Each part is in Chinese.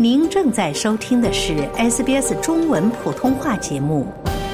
您正在收听的是 SBS 中文普通话节目。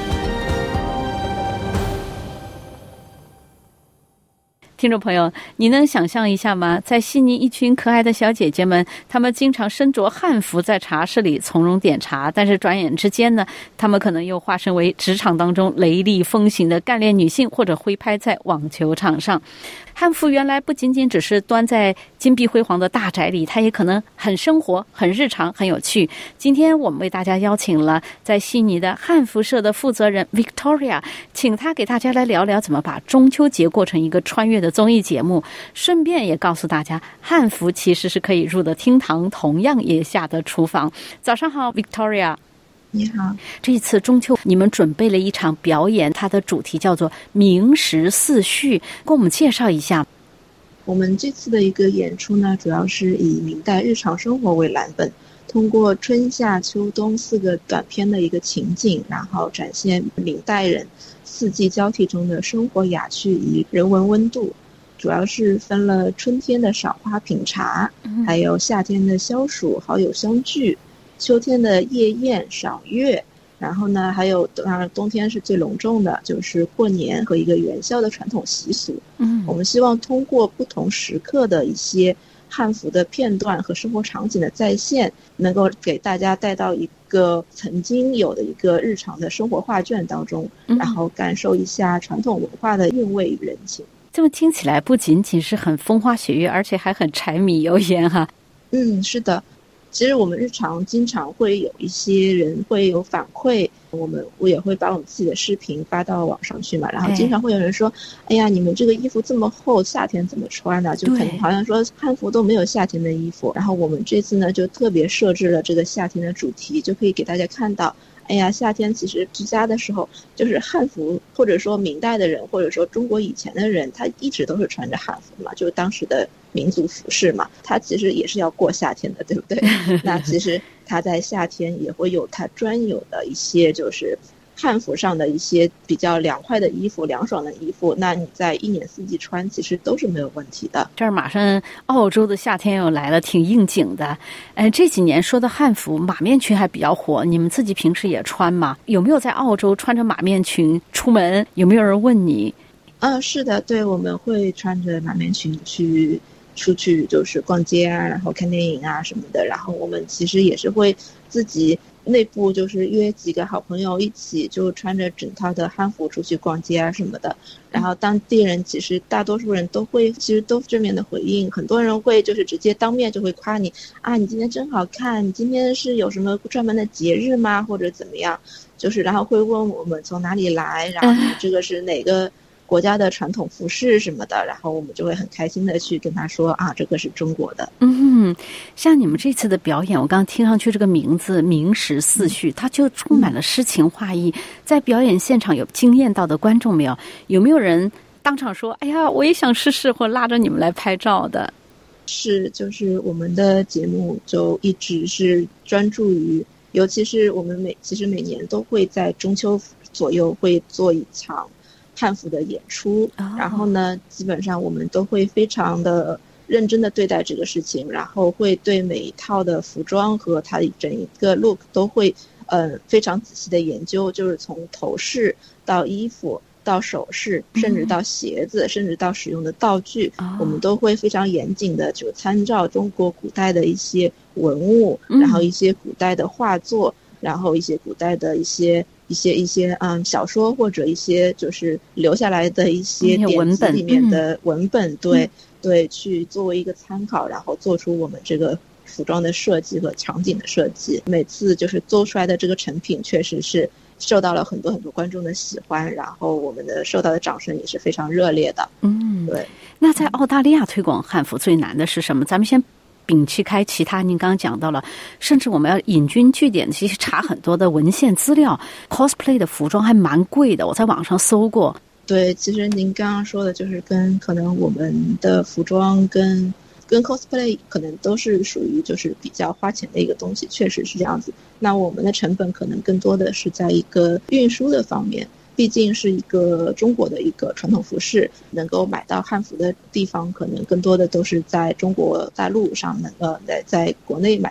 听众朋友，你能想象一下吗？在悉尼，一群可爱的小姐姐们，她们经常身着汉服在茶室里从容点茶，但是转眼之间呢，她们可能又化身为职场当中雷厉风行的干练女性，或者挥拍在网球场上。汉服原来不仅仅只是端在金碧辉煌的大宅里，它也可能很生活、很日常、很有趣。今天我们为大家邀请了在悉尼的汉服社的负责人 Victoria， 请她给大家来聊聊怎么把中秋节过成一个穿越的综艺节目，顺便也告诉大家汉服其实是可以入得厅堂，同样也下得厨房。早上好 Victoria。 你好， 这次中秋你们准备了一场表演，它的主题叫做明时四序，跟我们介绍一下。 我们这次的一个演出呢，主要是以明代日常生活为蓝本，通过春夏秋冬4个短片的一个情景，然后展现明代人四季交替中的生活雅趣与人文温度。主要是分了春天的赏花品茶，还有夏天的消暑好友相聚，秋天的夜宴赏月，然后呢还有当然冬天是最隆重的，就是过年和一个元宵的传统习俗。我们希望通过不同时刻的一些汉服的片段和生活场景的再现，能够给大家带到一个曾经有的一个日常的生活画卷当中，然后感受一下传统文化的韵味与人情。 这么听起来不仅仅是很风花雪月，而且还很柴米油盐哈。 是的，其实我们日常经常会有一些人会有反馈，我也会把我们自己的视频发到网上去嘛，然后经常会有人说，哎呀，你们这个衣服这么厚，夏天怎么穿呢？就可能好像说汉服都没有夏天的衣服。然后我们这次呢就特别设置了这个夏天的主题，就可以给大家看到，哎呀，夏天其实居家的时候，就是汉服，或者说明代的人，或者说中国以前的人，他一直都是穿着汉服嘛，就是当时的民族服饰嘛，他其实也是要过夏天的，对不对？那其实他在夏天也会有他专有的一些就是汉服上的一些比较凉快的衣服、凉爽的衣服，那你在一年四季穿其实都是没有问题的。 这儿马上澳洲的夏天又来了，挺应景的。这几年说的汉服马面裙还比较火，你们自己平时也穿吗？有没有在澳洲穿着马面裙出门？有没有人问你？ 是的，对，我们会穿着马面裙出去就是逛街啊，然后看电影啊什么的。然后我们其实也是会自己内部就是约几个好朋友一起，就穿着整套的汉服出去逛街啊什么的。然后当地人其实大多数人都会其实都正面的回应，很多人会就是直接当面就会夸你啊，你今天真好看，你今天是有什么专门的节日吗？或者怎么样？就是然后会问我们从哪里来，然后你这个是哪个国家的传统服饰什么的，然后我们就会很开心的去跟他说啊，这个是中国的。 像你们这次的表演，我刚刚听上去这个名字明时四序，它就充满了诗情画意。在表演现场有惊艳到的观众没有？有没有人当场说哎呀我也想试试，或拉着你们来拍照的？ 是，就是我们的节目就一直是专注于，尤其是我们其实每年都会在中秋左右会做一场汉服的演出，然后呢基本上我们都会非常的认真的对待这个事情，然后会对每一套的服装和它整一个 look 都会非常仔细的研究，就是从头饰到衣服到首饰，甚至到鞋子，甚至到使用的道具，我们都会非常严谨的就参照中国古代的一些文物，然后一些古代的画作，然后一些古代的一些小说，或者一些就是留下来的一些典籍里面的文本，对，去作为一个参考，然后做出我们这个服装的设计和场景的设计。每次就是做出来的这个成品确实是受到了很多很多观众的喜欢，然后我们的受到的掌声也是非常热烈的。对。 那在澳大利亚推广汉服最难的是什么？咱们先摒弃开其他，您刚刚讲到了，甚至我们要引经据典，其实查很多的文献资料。cosplay 的服装还蛮贵的，我在网上搜过。 对，其实您刚刚说的就是跟可能我们的服装跟 cosplay 可能都是属于就是比较花钱的一个东西，确实是这样子。那我们的成本可能更多的是在一个运输的方面，毕竟是一个中国的一个传统服饰，能够买到汉服的地方可能更多的都是在中国大陆上在国内买到，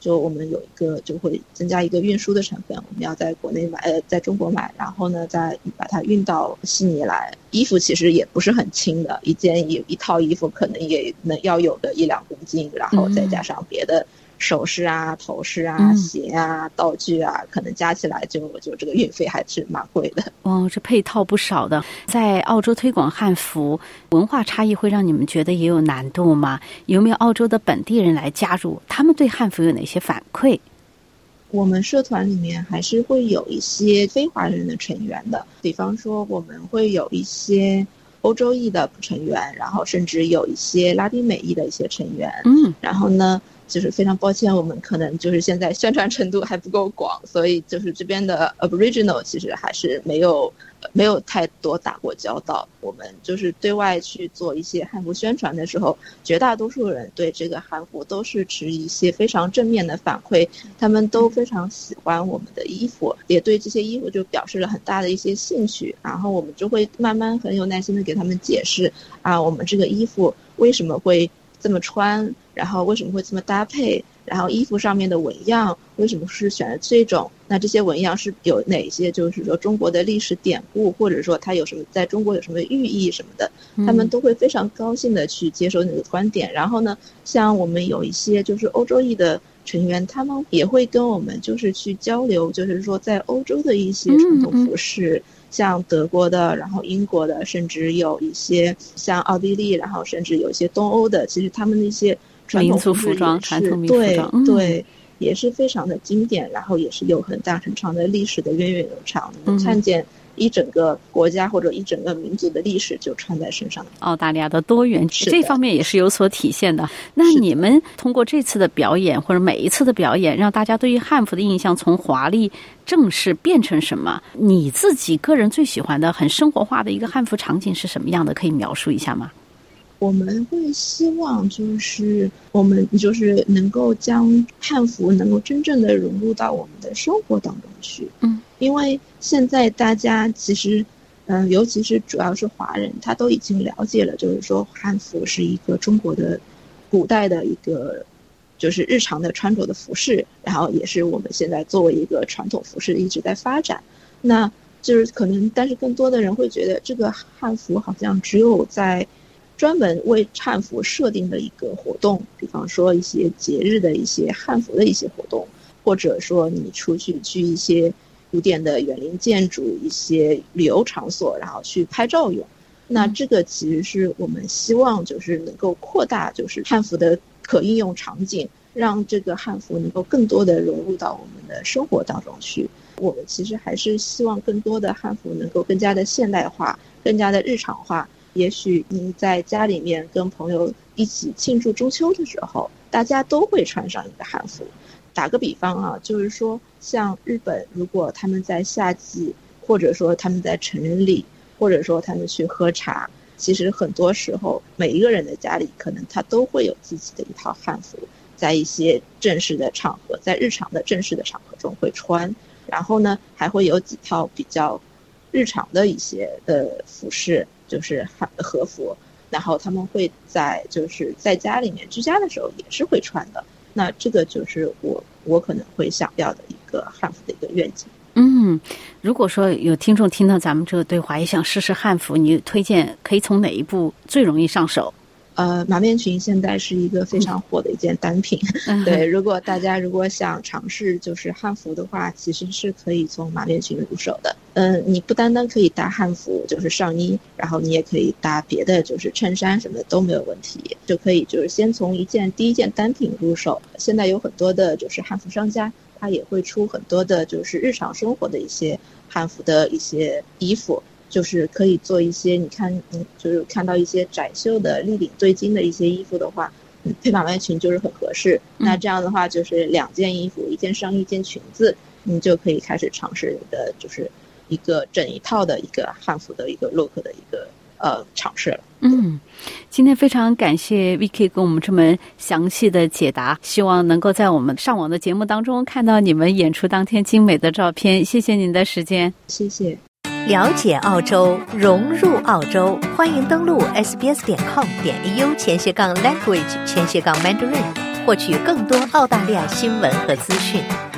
就我们有一个就会增加一个运输的成本，我们要在国内买在中国买，然后呢再把它运到悉尼来。衣服其实也不是很轻的，一套衣服可能也要有个1-2公斤，然后再加上别的首饰啊、头饰啊、鞋啊、道具啊，可能加起来就这个运费还是蛮贵的。 哦，这配套不少的。在澳洲推广汉服，文化差异会让你们觉得也有难度吗？有没有澳洲的本地人来加入？他们对汉服有哪些反馈？ 我们社团里面还是会有一些非华人的成员的，比方说我们会有一些欧洲裔的成员，然后甚至有一些拉丁美裔的一些成员。然后呢就是非常抱歉，我们可能就是现在宣传程度还不够广，所以就是这边的 Aboriginal 其实还是没有太多打过交道。我们就是对外去做一些汉服宣传的时候，绝大多数人对这个汉服都是持一些非常正面的反馈，他们都非常喜欢我们的衣服，也对这些衣服就表示了很大的一些兴趣。然后我们就会慢慢很有耐心的给他们解释我们这个衣服为什么会这么穿，然后为什么会这么搭配，然后衣服上面的纹样为什么是选了这种，那这些纹样是有哪些就是说中国的历史典故，或者说它有什么在中国有什么寓意什么的，他们都会非常高兴的去接受那个观点。然后呢像我们有一些就是欧洲裔的成员，他们也会跟我们就是去交流，就是说在欧洲的一些传统服饰，像德国的，然后英国的，甚至有一些像奥地利，然后甚至有一些东欧的，其实他们那些传统服装，传统民族服装， 对，也是非常的经典，然后也是有很长的历史的源远流长。能看见一整个国家或者一整个民族的历史就穿在身上。 澳大利亚的多元这方面也是有所体现的。那你们通过这次的表演或者每一次的表演，让大家对于汉服的印象从华丽正式变成什么？你自己个人最喜欢的很生活化的一个汉服场景是什么样的？可以描述一下吗？ 我们会希望就是我们就是能够将汉服能够真正的融入到我们的生活当中去。因为现在大家其实尤其是主要是华人，他都已经了解了，就是说汉服是一个中国的古代的一个就是日常的穿着的服饰，然后也是我们现在作为一个传统服饰一直在发展。那就是可能但是更多的人会觉得这个汉服好像只有在专门为汉服设定的一个活动，比方说一些节日的一些汉服的一些活动，或者说你出去一些古典的园林建筑，一些旅游场所，然后去拍照用。那这个其实是我们希望就是能够扩大就是汉服的可应用场景，让这个汉服能够更多的融入到我们的生活当中去。我们其实还是希望更多的汉服能够更加的现代化，更加的日常化。也许你在家里面跟朋友一起庆祝中秋的时候，大家都会穿上一个汉服。打个比方就是说像日本，如果他们在夏季，或者说他们在成人礼，或者说他们去喝茶，其实很多时候每一个人的家里可能他都会有自己的一套汉服，在一些正式的场合，在日常的正式的场合中会穿。然后呢还会有几套比较日常的一些服饰，就是和服，然后他们会就是在家里面居家的时候也是会穿的。那这个就是我可能会想要的一个汉服的一个愿景。 如果说有听众听到咱们这个对话也想试试汉服，你推荐可以从哪一步最容易上手？ 马面裙现在是一个非常火的一件单品。对，大家如果想尝试就是汉服的话，其实是可以从马面裙入手的。你不单单可以搭汉服就是上衣，然后你也可以搭别的就是衬衫什么的都没有问题，就可以就是先从第一件单品入手。现在有很多的就是汉服商家，他也会出很多的就是日常生活的一些汉服的一些衣服，就是可以做一些就是看到一些窄袖的立领对襟的一些衣服的话，配马面裙就是很合适。那这样的话就是2件衣服，1件上衣1件裙子，你就可以开始尝试你的就是一个整一套的一个汉服的一个 look 的一个尝试了。 今天非常感谢 Vicky 跟我们这么详细的解答，希望能够在我们上网的节目当中看到你们演出当天精美的照片。谢谢您的时间。 谢谢。 了解澳洲，融入澳洲，欢迎登录 sbs.com.au/language/Mandarin 获取更多澳大利亚新闻和资讯。